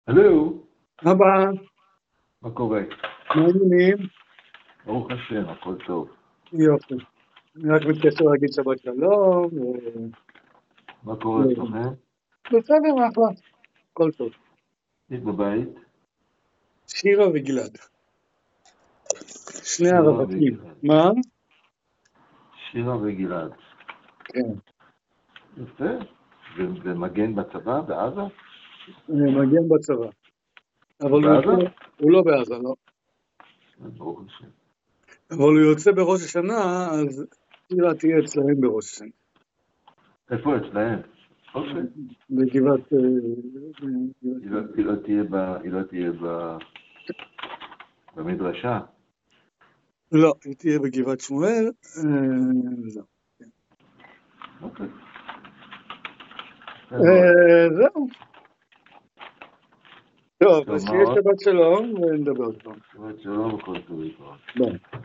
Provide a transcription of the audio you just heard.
הלו, אבא, מה קורה? מה העניינים? ברוך השם, הכל טוב. יופי. אני רק מתקשר להגיד שבת שלום. מה קורה אצלכם? בסדר, אחלה. הכל טוב. היית בבית? שירה וגלעד. שני שירה הרווקים. וגלעד. מה? שירה וגלעד. כן. יפה. ומגן בצבא, בעזה? מגן בצבא. אבל בעזה? הוא לא בעזה, לא. ברוך השם. אבל הוא יוצא בראש השנה, אז שירה תהיה אצלהם בראש השנה. איפה אצלהם? אוקיי. בגבעת... היא לא תהיה במדרשה? לא, היא תהיה בגבעת שמואל. זהו. אוקיי. זהו. טוב, אז מה שיהיה עוד? שבת שלום ונדבר עוד פעם. שבת שלום, הכל טוב. ביי.